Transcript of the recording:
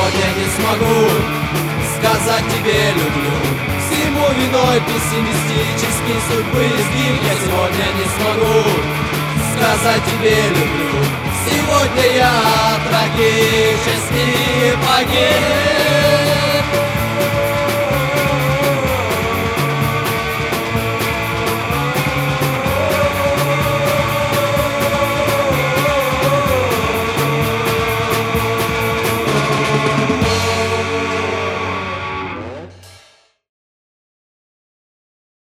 сегодня не смогу сказать тебе люблю. Всему виной пессимистический судьбы изгиб. Я сегодня не смогу сказать тебе люблю. Сегодня я трагически погиб.